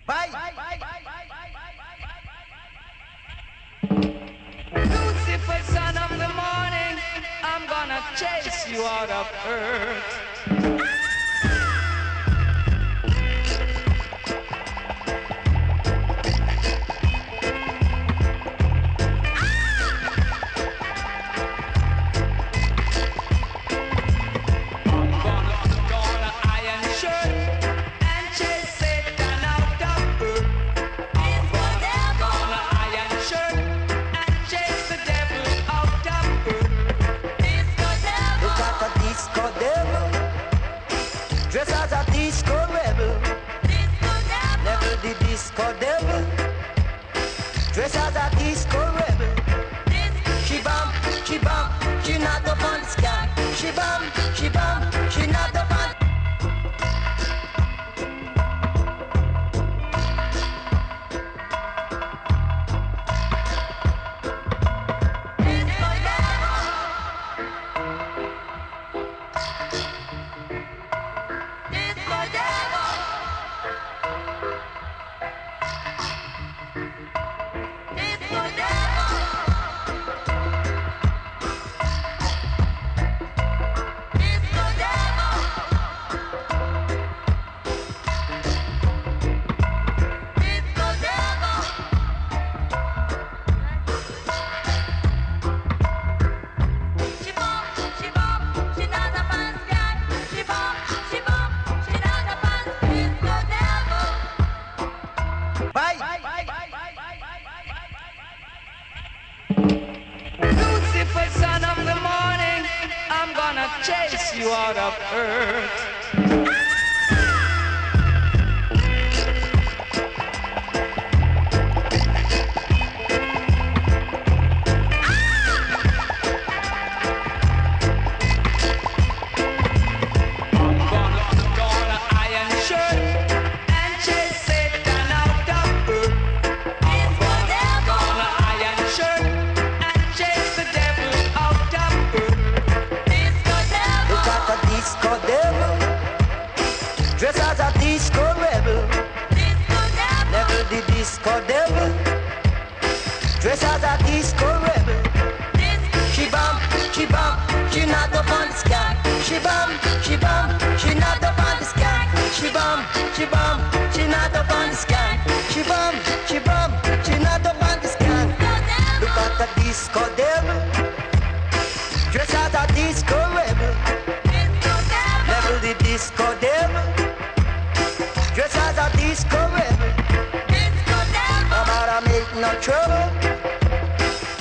Bye. Lucifer, son of the morning, I'm gonna chase you out of earth. Dress as a disco rebel, never the disco devil. Dress as a disco rebel. She bump, she not up on the sky. She bump, she not up on. Lucifer, son of the morning, I'm gonna chase you out of earth. Dress as a disco rebel, never the disco devil. Dress as a disco rebel. She bump, she not up on the sky. She bump, she not up on the sky. She bump, she not up on the sky. She bump, she not up on the sky. Look at the disco devil. Dress as a disco rebel, never the disco devil. Dress as a disco rebel, about to make no trouble.